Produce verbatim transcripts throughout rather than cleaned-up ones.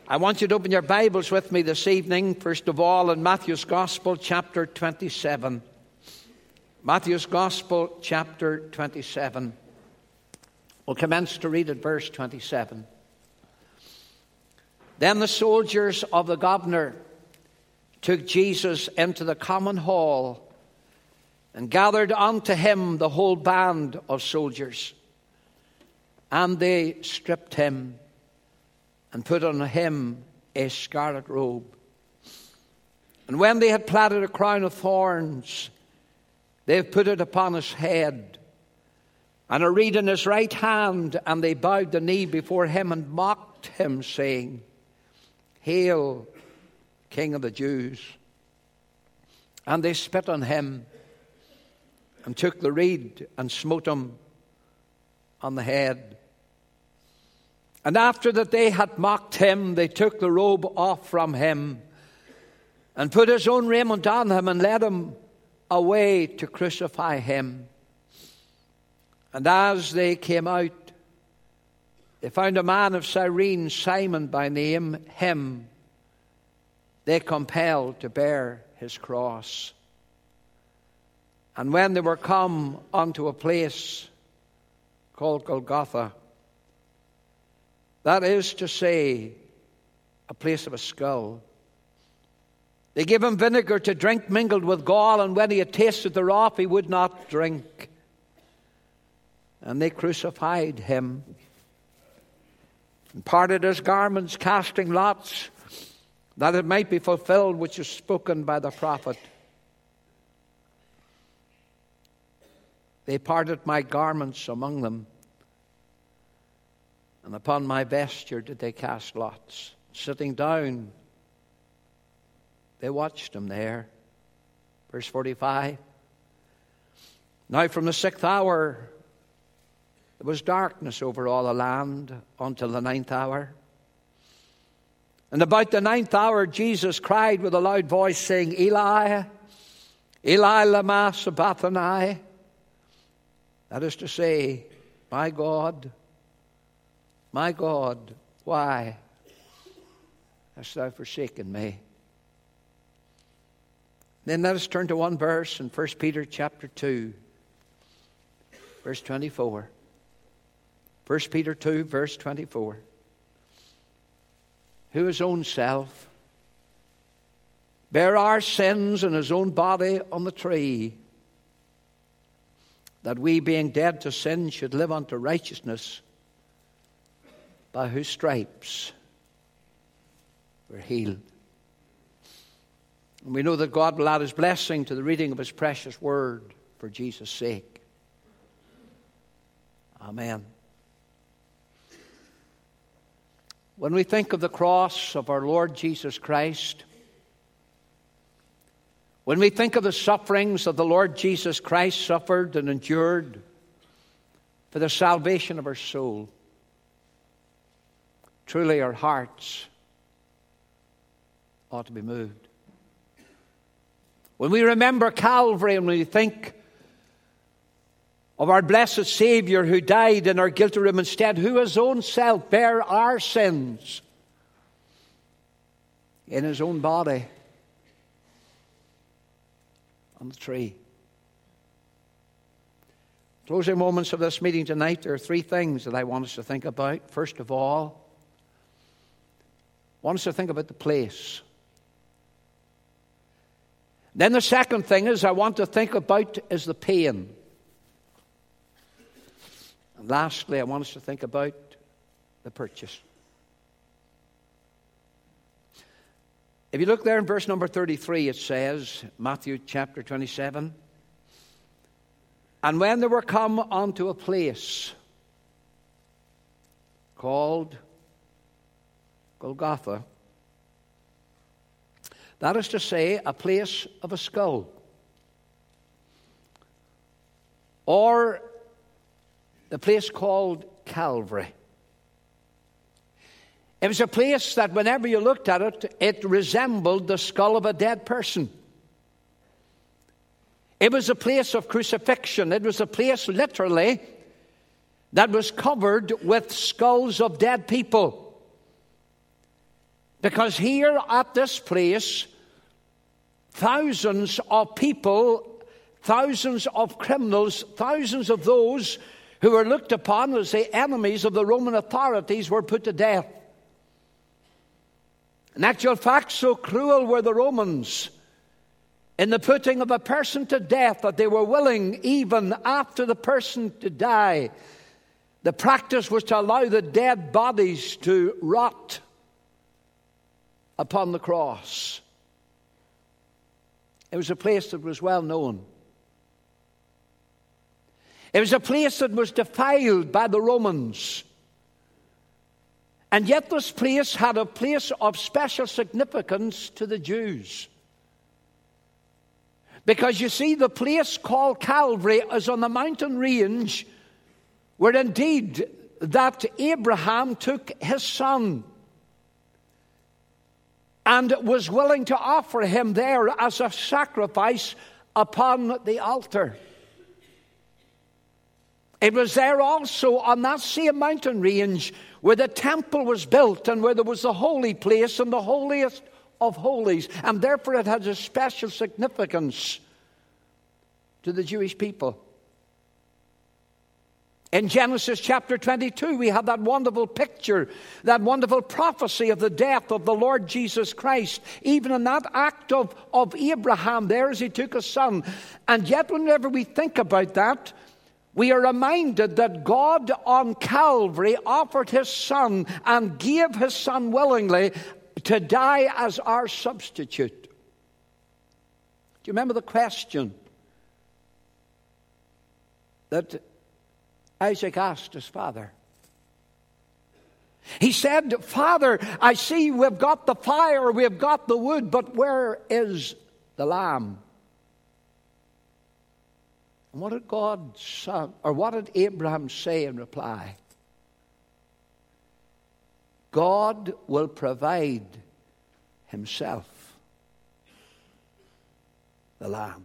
I want you to open your Bibles with me this evening, first of all, in Matthew's Gospel, chapter twenty-seven. Matthew's Gospel, chapter twenty-seven. We'll commence to read at verse twenty-seven. Then the soldiers of the governor took Jesus into the common hall and gathered unto him the whole band of soldiers. And they stripped him and put on him a scarlet robe. And when they had platted a crown of thorns, they put it upon his head, and a reed in his right hand, and they bowed the knee before him and mocked him, saying, Hail, King of the Jews. And they spit on him, and took the reed, and smote him on the head. And after that they had mocked him, they took the robe off from him, and put his own raiment on him, and led him away to crucify him. And as they came out, they found a man of Cyrene, Simon by name. Him they compelled to bear his cross. And when they were come unto a place called Golgotha, that is to say, a place of a skull, they gave him vinegar to drink mingled with gall, and when he had tasted thereof, he would not drink. And they crucified him, and parted his garments, casting lots, that it might be fulfilled which is spoken by the prophet. They parted my garments among them, and upon my vesture did they cast lots. Sitting down, they watched him there. Verse forty-five. Now from the sixth hour there was darkness over all the land until the ninth hour. And about the ninth hour Jesus cried with a loud voice, saying, Eli, Eli lama sabachthani. That is to say, my God, my God, why hast thou forsaken me? Then let us turn to one verse in First Peter chapter two, verse twenty-four. First Peter two, verse twenty-four. Who his own self bare our sins in his own body on the tree, that we, being dead to sin, should live unto righteousness, by whose stripes we're healed. And we know that God will add his blessing to the reading of his precious word for Jesus' sake. Amen. When we think of the cross of our Lord Jesus Christ, when we think of the sufferings that the Lord Jesus Christ suffered and endured for the salvation of our soul, truly our hearts ought to be moved. When we remember Calvary and we think of our blessed Savior who died in our guilty room instead, who his own self bare our sins in his own body on the tree. Closing moments of this meeting tonight, there are three things that I want us to think about. First of all, I want us to think about the place. Then the second thing is I want to think about is the pain. And lastly, I want us to think about the purchase. If you look there in verse number thirty-three, it says, Matthew chapter twenty-seven, and when they were come unto a place called Golgotha, that is to say, a place of a skull, or the place called Calvary. It was a place that whenever you looked at it, it resembled the skull of a dead person. It was a place of crucifixion. It was a place, literally, that was covered with skulls of dead people. Because here at this place, thousands of people, thousands of criminals, thousands of those who were looked upon as the enemies of the Roman authorities were put to death. In actual fact, so cruel were the Romans in the putting of a person to death that they were willing, even after the person to die, the practice was to allow the dead bodies to rot upon the cross. It was a place that was well known. It was a place that was defiled by the Romans. And yet this place had a place of special significance to the Jews. Because you see, the place called Calvary is on the mountain range where indeed that Abraham took his son and was willing to offer him there as a sacrifice upon the altar. It was there also on that same mountain range where the temple was built and where there was the holy place and the holiest of holies. And therefore it has a special significance to the Jewish people. In Genesis chapter twenty-two, we have that wonderful picture, that wonderful prophecy of the death of the Lord Jesus Christ. Even in that act of, of Abraham there as he took his son. And yet whenever we think about that, we are reminded that God on Calvary offered his son and gave his son willingly to die as our substitute. Do you remember the question that Isaac asked his father? He said, "Father, I see we've got the fire, we've got the wood, but where is the lamb?" And what did God say, or what did Abraham say in reply? God will provide himself the lamb.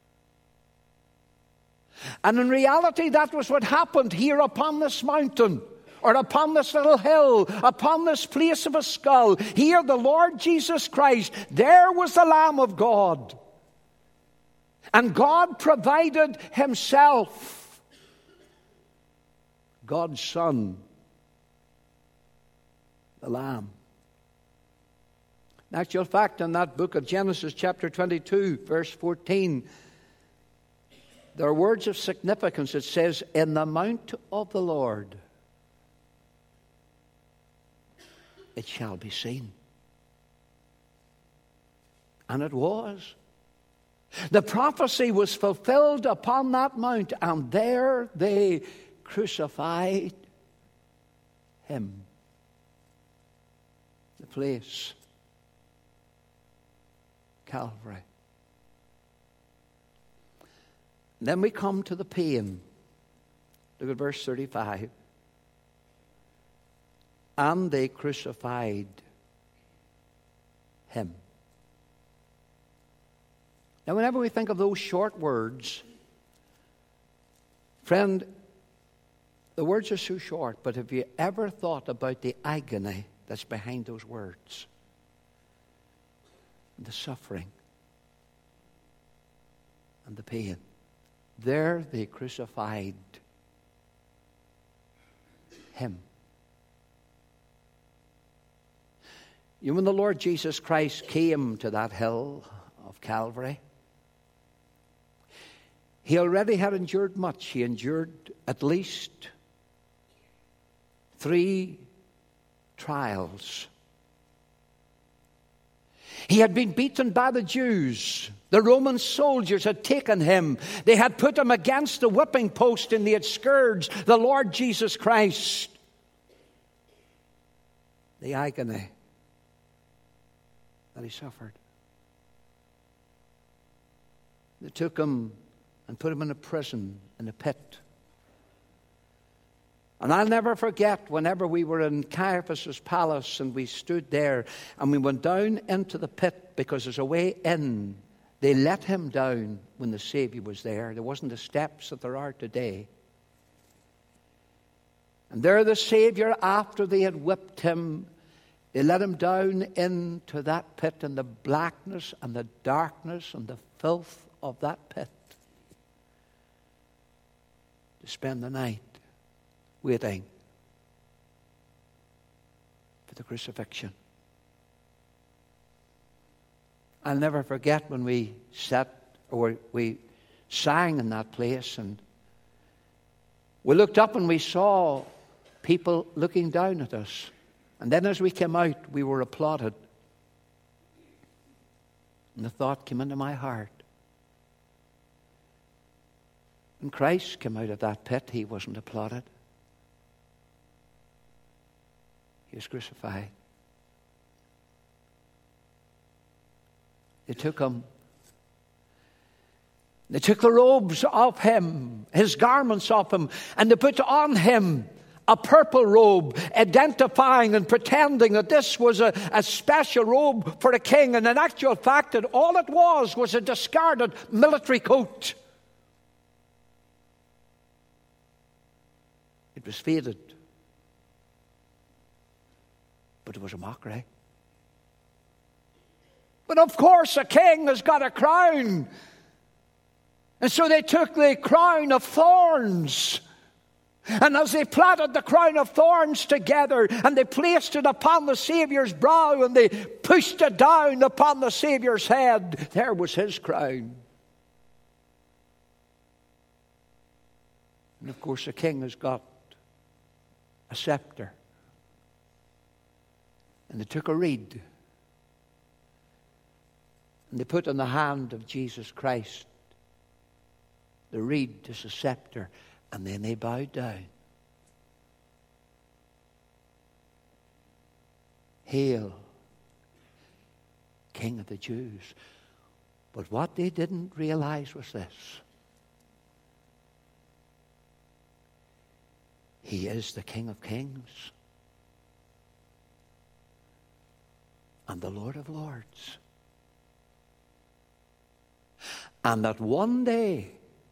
And in reality, that was what happened here upon this mountain, or upon this little hill, upon this place of a skull. Here the Lord Jesus Christ, there was the Lamb of God. And God provided himself, God's Son, the Lamb. In actual fact, in that book of Genesis chapter twenty-two, verse fourteen, there are words of significance. It says, "In the mount of the Lord it shall be seen." And it was. The prophecy was fulfilled upon that mount, and there they crucified him. The place, Calvary. Then we come to the pain. Look at verse thirty-five. And they crucified him. Now, whenever we think of those short words, friend, the words are so short, but have you ever thought about the agony that's behind those words? The suffering and the pain. There they crucified him. You know, when the Lord Jesus Christ came to that hill of Calvary, he already had endured much. He endured at least three trials. He had been beaten by the Jews. The Roman soldiers had taken him. They had put him against the whipping post and they had scourged the Lord Jesus Christ. The agony that he suffered. They took him and put him in a prison, in a pit. And I'll never forget whenever we were in Caiaphas' palace and we stood there and we went down into the pit because there's a way in. They let him down when the Savior was there. There wasn't the steps that there are today. And there the Savior, after they had whipped him, They let him down into that pit, in the blackness and the darkness and the filth of that pit, to spend the night waiting for the crucifixion. I'll never forget when we sat, or we sang in that place, and we looked up and we saw people looking down at us. And then as we came out, we were applauded. And the thought came into my heart, when Christ came out of that pit, he wasn't applauded. He was crucified. They took him. They took the robes off him, his garments off him, and they put on him a purple robe, identifying and pretending that this was a, a special robe for a king. And in actual fact, that all it was was a discarded military coat. It was faded, but it was a mockery. But of course, a king has got a crown. And so they took the crown of thorns. And as they plaited the crown of thorns together, and they placed it upon the Saviour's brow, and they pushed it down upon the Saviour's head, there was his crown. And of course, a king has got a scepter. And they took a reed, and they put in the hand of Jesus Christ the reed is a scepter, and then they bowed down. Hail, King of the Jews. But what they didn't realize was this: he is the King of Kings and the Lord of Lords. And that one day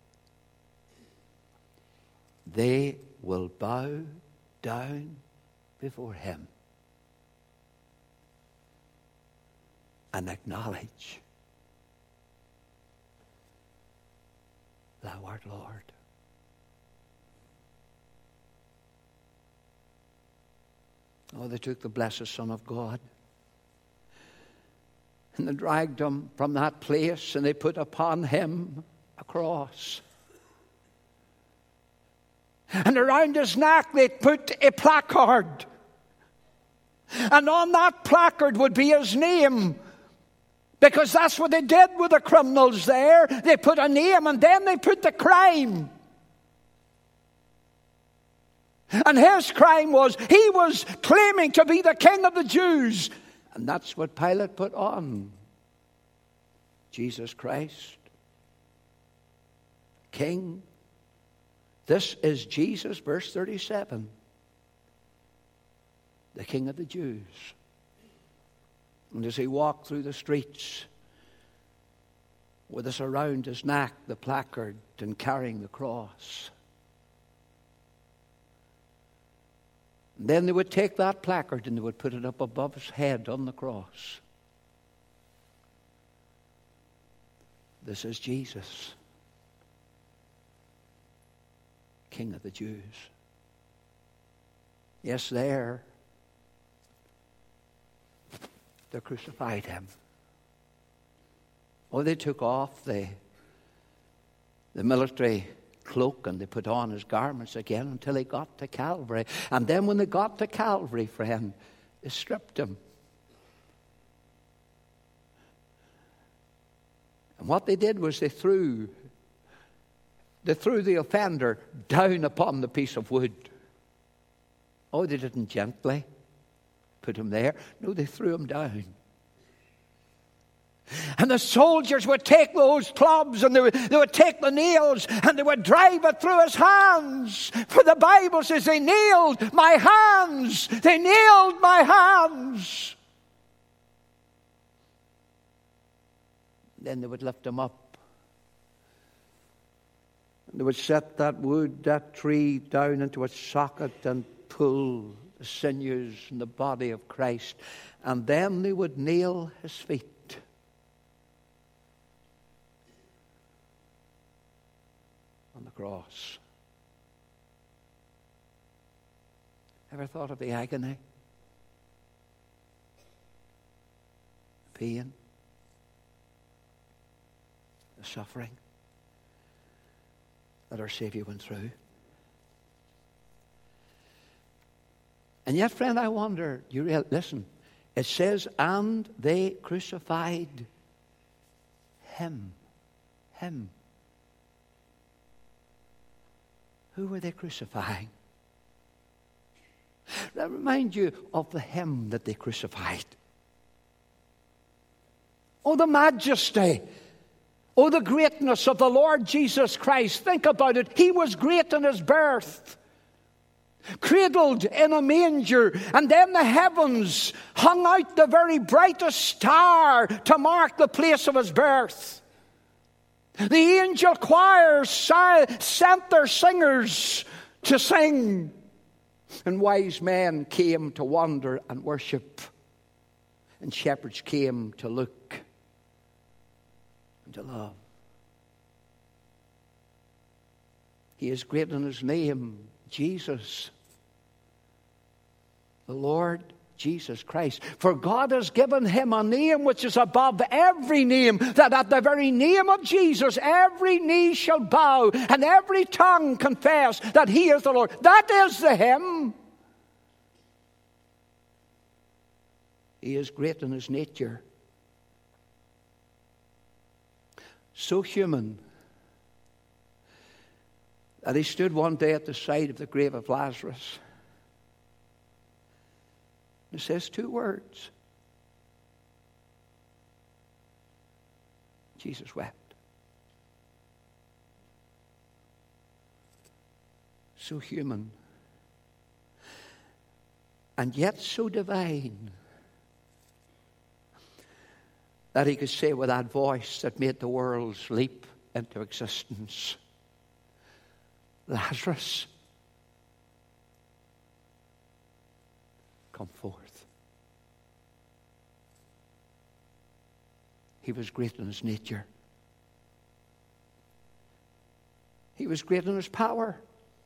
they will bow down before him and acknowledge, thou art Lord. Oh, they took the blessed Son of God, and they dragged him from that place, and they put upon him a cross. And around his neck they put a placard. And on that placard would be his name. Because that's what they did with the criminals there. They put a name and then they put the crime. And his crime was, he was claiming to be the King of the Jews. And that's what Pilate put on Jesus Christ, King. This is Jesus, verse thirty-seven, the King of the Jews. And as he walked through the streets with us around his neck, the placard, and carrying the cross, and then they would take that placard and they would put it up above his head on the cross. This is Jesus, King of the Jews. Yes, there they crucified him. Oh, they took off the, the military cloak and they put on his garments again until he got to Calvary. And then when they got to Calvary, friend, they stripped him. And what they did was they threw They threw the offender down upon the piece of wood. Oh, they didn't gently put him there. No, they threw him down. And the soldiers would take those clubs and they would, they would take the nails and they would drive it through his hands. For the Bible says they nailed my hands. They nailed my hands. Then they would lift him up. They would set that wood, that tree down into its socket and pull the sinews and the body of Christ. And then they would nail his feet. On the cross. Ever thought of the agony? The pain? The suffering that our Savior went through? And yet, friend, I wonder, you real, listen, it says, and they crucified him. Him. Who were they crucifying? That remind you of the him that they crucified. Oh, the majesty. Oh, the greatness of the Lord Jesus Christ. Think about it. He was great in his birth. Cradled in a manger, and then the heavens hung out the very brightest star to mark the place of his birth. The angel choirs sent their singers to sing, and wise men came to wonder and worship, and shepherds came to look and to love. He is great in his name, Jesus, the Lord Jesus Christ. For God has given him a name which is above every name, that at the very name of Jesus every knee shall bow and every tongue confess that he is the Lord. That is the hymn. He is great in his nature. So human that he stood one day at the side of the grave of Lazarus. It says two words. Jesus wept. So human. And yet so divine. That he could say with that voice that made the worlds leap into existence, Lazarus, come forth. He was great in his nature. He was great in his power.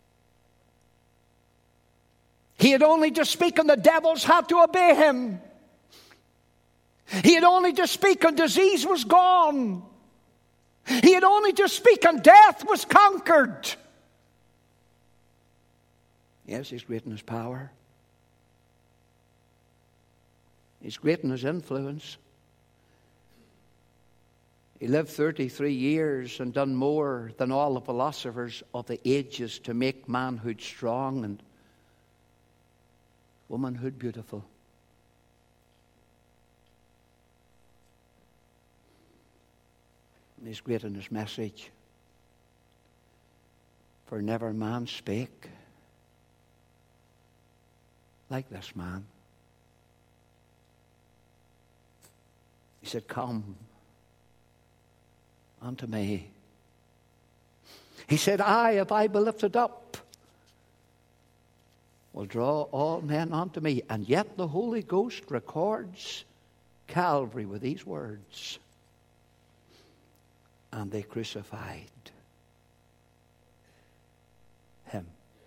He had only to speak and the devils had to obey him. He had only to speak and disease was gone. He had only to speak and death was conquered. Yes, he's great in his power. He's great in his influence. He lived thirty-three years and done more than all the philosophers of the ages to make manhood strong and womanhood beautiful. And he's great in his message. For never man spake like this man. He said, come unto me. He said, I, if I be lifted up, will draw all men unto me. And yet the Holy Ghost records Calvary with these words. And they crucified him.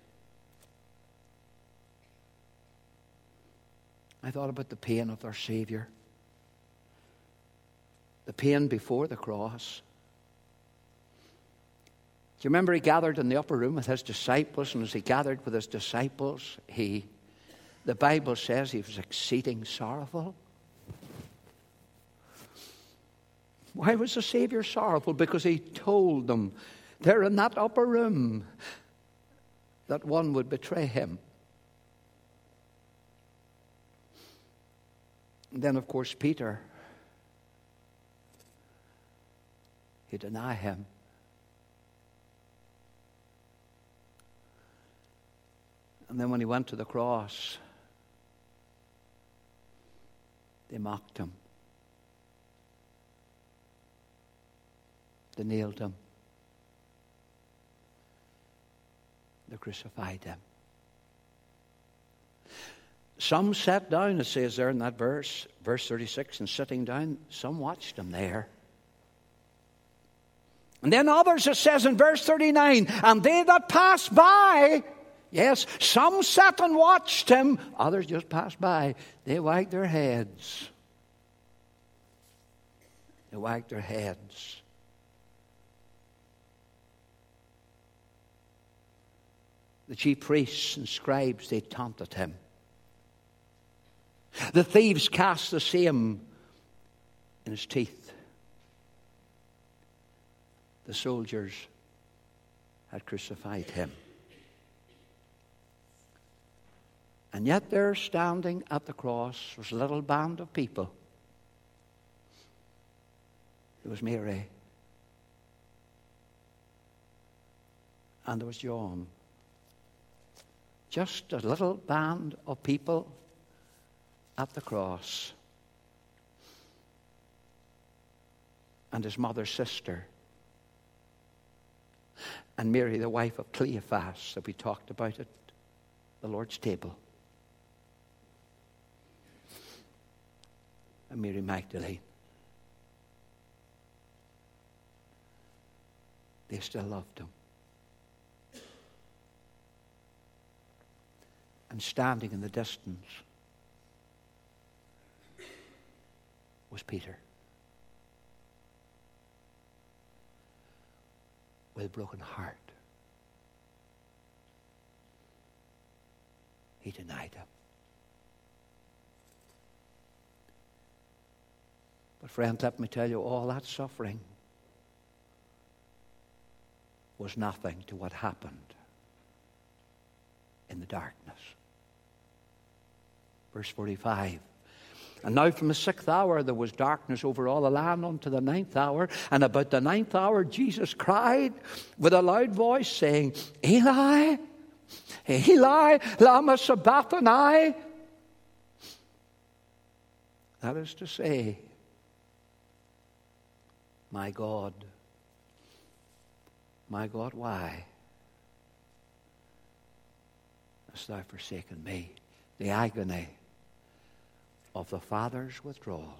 I thought about the pain of our Savior. The pain before the cross. Do you remember he gathered in the upper room with his disciples, and as he gathered with his disciples, he, the Bible says he was exceeding sorrowful. Why was the Savior sorrowful? Because he told them there in that upper room that one would betray him. And then, of course, Peter, he denied him. And then when he went to the cross, they mocked him. They nailed him. They crucified him. Some sat down, it says there in that verse, verse thirty-six, and sitting down, some watched him there. And then others, it says in verse thirty-nine, and they that passed by, yes, some sat and watched him, others just passed by. They wagged their heads. They wagged their heads. The chief priests and scribes, they taunted him. The thieves cast the same in his teeth. The soldiers had crucified him. And yet there, standing at the cross, was a little band of people. It was Mary. And there was John. Just a little band of people at the cross. And his mother's sister. And Mary, the wife of Cleophas, that we talked about at the Lord's table. And Mary Magdalene. They still loved him. And standing in the distance was Peter. With a broken heart. He denied him. But friend, let me tell you, all that suffering was nothing to what happened in the darkness. Verse forty-five. And now from the sixth hour there was darkness over all the land unto the ninth hour. And about the ninth hour Jesus cried with a loud voice, saying, Eli, Eli, lama sabachthani. That is to say, my God, my God, why hast thou forsaken me? The agony of the Father's withdrawal.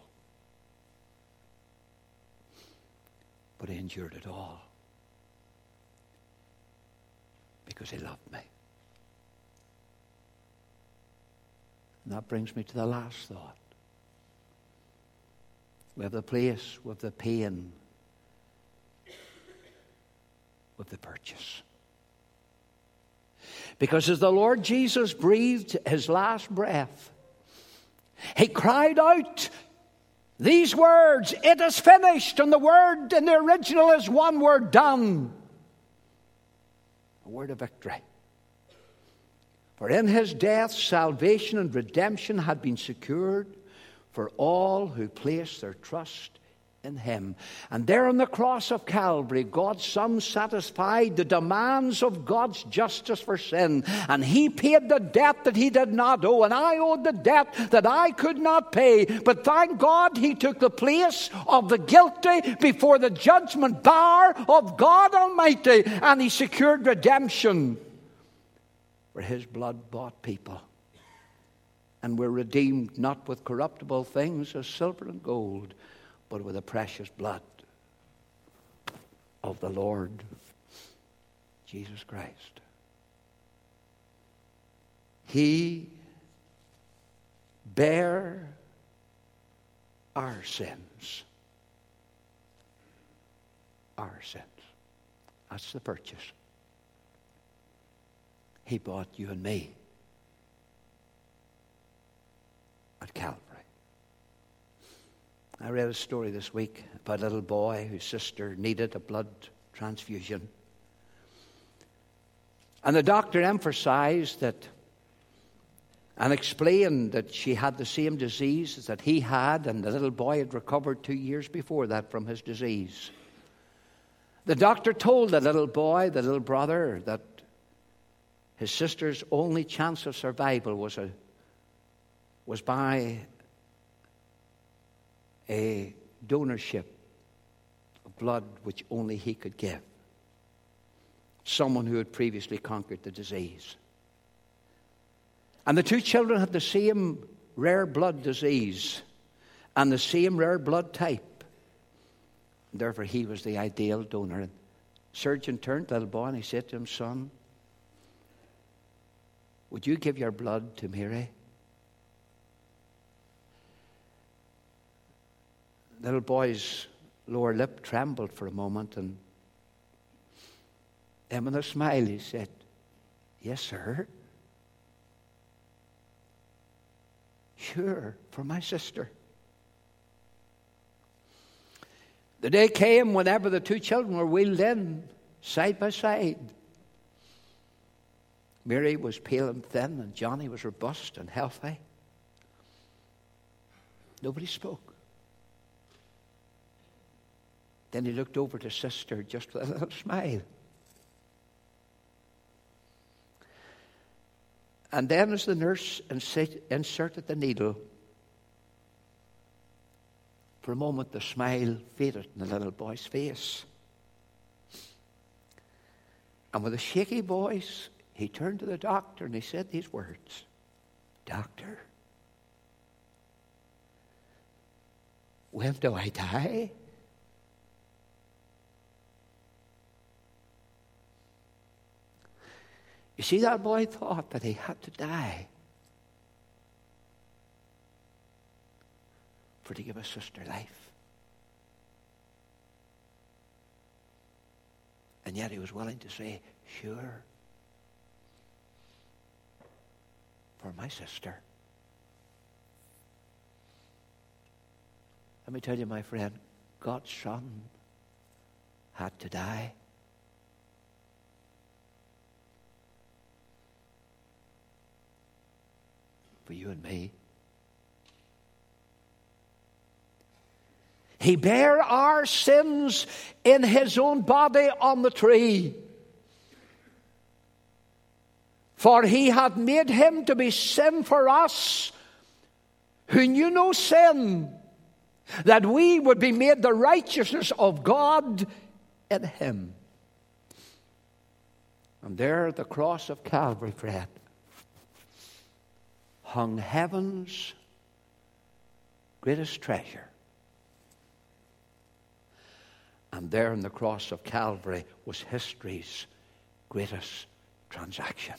But he endured it all because he loved me. And that brings me to the last thought. We have the place with the pain, with the purchase. Because as the Lord Jesus breathed his last breath, he cried out these words, it is finished. And the word in the original is one word, done. A word of victory. For in his death, salvation and redemption had been secured for all who place their trust in him. And there on the cross of Calvary, God's Son satisfied the demands of God's justice for sin. And he paid the debt that he did not owe. And I owed the debt that I could not pay. But thank God he took the place of the guilty before the judgment bar of God Almighty. And he secured redemption for his blood-bought people. And we're redeemed not with corruptible things as silver and gold, but with the precious blood of the Lord Jesus Christ. He bare our sins. Our sins. That's the purchase. He bought you and me at Calvary. I read a story this week about a little boy whose sister needed a blood transfusion. And the doctor emphasized that and explained that she had the same disease that he had, and the little boy had recovered two years before that from his disease. The doctor told the little boy, the little brother, that his sister's only chance of survival was a was by a donorship of blood which only he could give. Someone who had previously conquered the disease. And the two children had the same rare blood disease and the same rare blood type. Therefore, he was the ideal donor. And the surgeon turned to the little boy and he said to him, "Son, would you give your blood to Mary?" The little boy's lower lip trembled for a moment, and then with a smile he said, "Yes, sir. Sure, for my sister." The day came whenever the two children were wheeled in, side by side. Mary was pale and thin, and Johnny was robust and healthy. Nobody spoke. Then he looked over to sister just with a little smile. And then as the nurse inserted the needle, for a moment the smile faded in the little boy's face. And with a shaky voice, he turned to the doctor and he said these words, "Doctor, when do I die?" You see, that boy thought that he had to die for to give his sister life. And yet he was willing to say, "Sure, for my sister." Let me tell you, my friend, God's Son had to die. For you and me. He bare our sins in his own body on the tree. For he had made him to be sin for us, who knew no sin, that we would be made the righteousness of God in him. And there at the cross of Calvary, friend, hung heaven's greatest treasure. And there on the cross of Calvary was history's greatest transaction.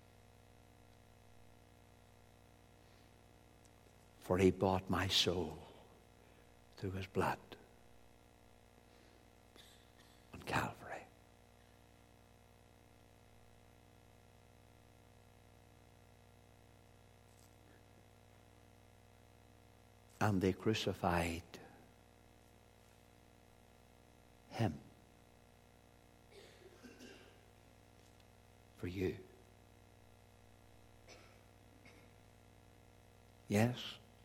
For he bought my soul through his blood on Calvary. And they crucified him for you. Yes,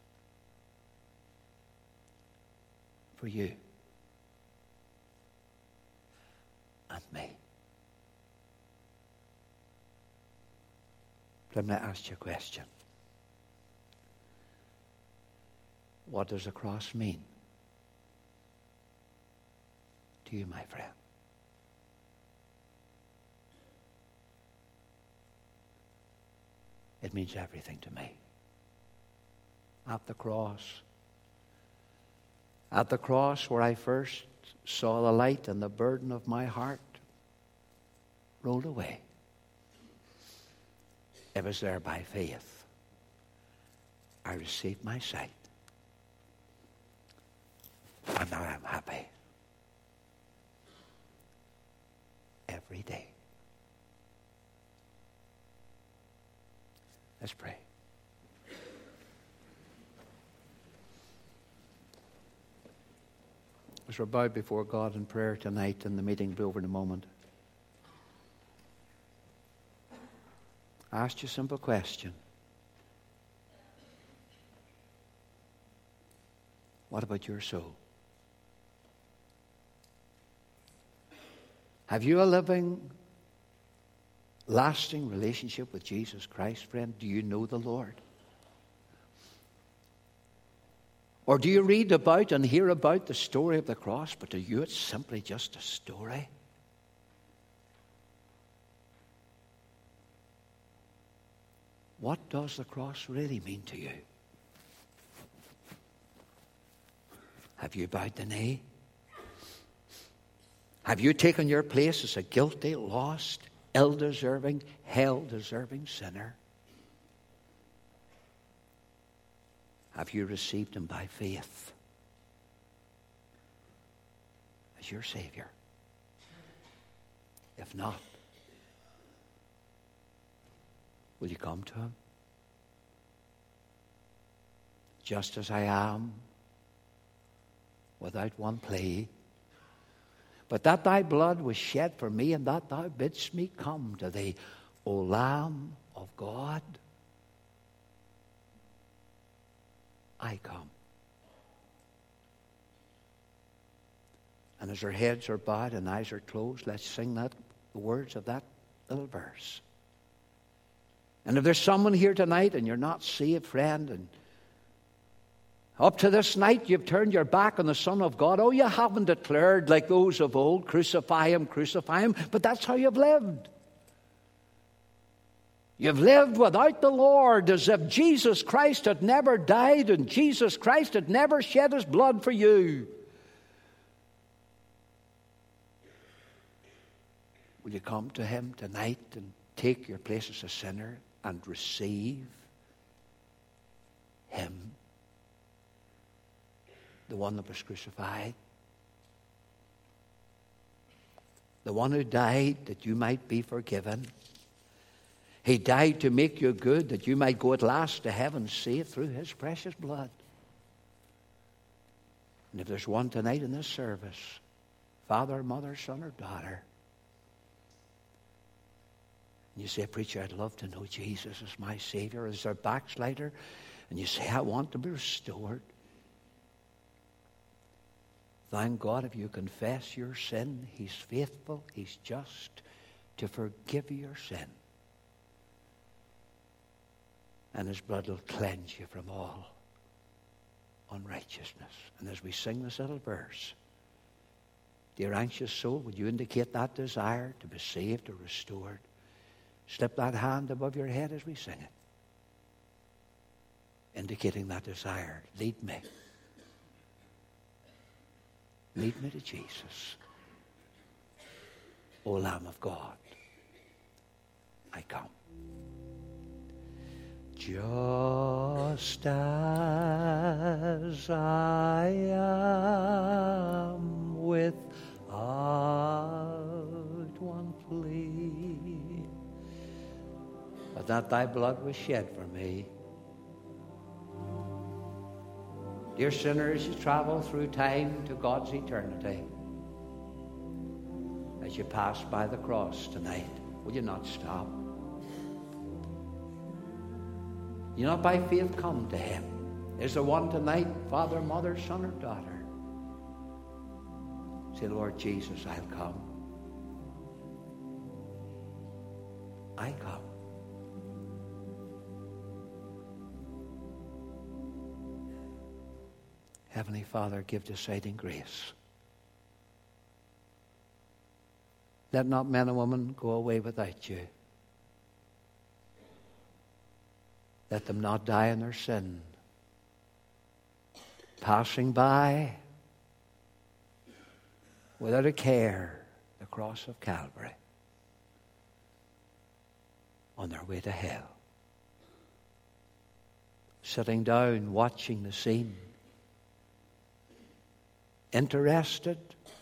for you and me. Let me ask you a question. What does the cross mean to you, my friend? It means everything to me. At the cross, at the cross where I first saw the light and the burden of my heart rolled away. It was there by faith. I received my sight. And now I'm happy. Every day. Let's pray. As we're bowed before God in prayer tonight, and the meeting will be over in a moment, I asked you a simple question. What about your soul? Have you a living, lasting relationship with Jesus Christ, friend? Do you know the Lord? Or do you read about and hear about the story of the cross, but to you it's simply just a story? What does the cross really mean to you? Have you bowed the knee? Have you taken your place as a guilty, lost, ill-deserving, hell-deserving sinner? Have you received him by faith as your Savior? If not, will you come to him? Just as I am, without one plea, but that thy blood was shed for me, and that thou bidst me come to thee, O Lamb of God. I come. And as our heads are bowed and eyes are closed, let's sing that, the words of that little verse. And if there's someone here tonight and you're not saved, friend, and up to this night you've turned your back on the Son of God, oh, you haven't declared like those of old, crucify him, crucify him, but that's how you've lived. You've lived without the Lord, as if Jesus Christ had never died and Jesus Christ had never shed his blood for you. Will you come to him tonight and take your place as a sinner and receive him, the one that was crucified, the one who died that you might be forgiven? He died to make you good, that you might go at last to heaven saved through his precious blood. And if there's one tonight in this service, father, mother, son, or daughter, and you say, preacher, I'd love to know Jesus as my Savior, as their backslider, and you say, I want to be restored. Thank God, if you confess your sin, he's faithful, he's just to forgive your sin. And his blood will cleanse you from all unrighteousness. And as we sing this little verse, dear anxious soul, would you indicate that desire to be saved or restored? Slip that hand above your head as we sing it, indicating that desire. Lead me. Lead me to Jesus. O Lamb of God, I come. Just as I am, without one plea, but that thy blood was shed for me. Dear sinners, you travel through time to God's eternity. As you pass by the cross tonight, will you not stop? You not by faith come to him. Is there one tonight, father, mother, son, or daughter? Say, Lord Jesus, I'll come. I come. Heavenly Father, give deciding grace. Let not men and women go away without you. Let them not die in their sin, passing by without a care the cross of Calvary on their way to hell, sitting down watching the scene, interested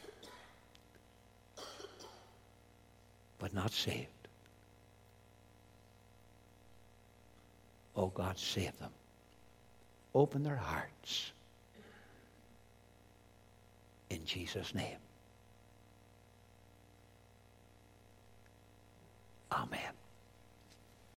but not saved. Oh God, save them. Open their hearts. In Jesus' name. Amen.